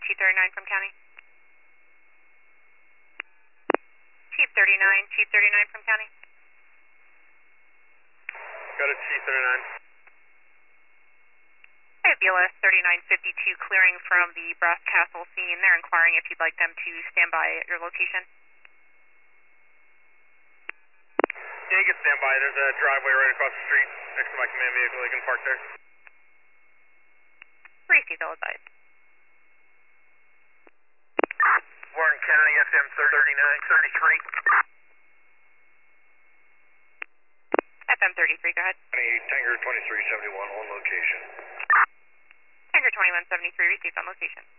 Chief 39 from County. Chief 39 from County. Go to Chief 39. I have BLS 3952 clearing from the Brass Castle scene. They're inquiring if you'd like them to stand by at your location. Yeah, you can stand by. There's a driveway right across the street next to my command vehicle. You can park there. Receive, they'll advise. Warren County, FM 3933. FM 33, go ahead. Tanker 2371 on location. Tanker 2173, received on location.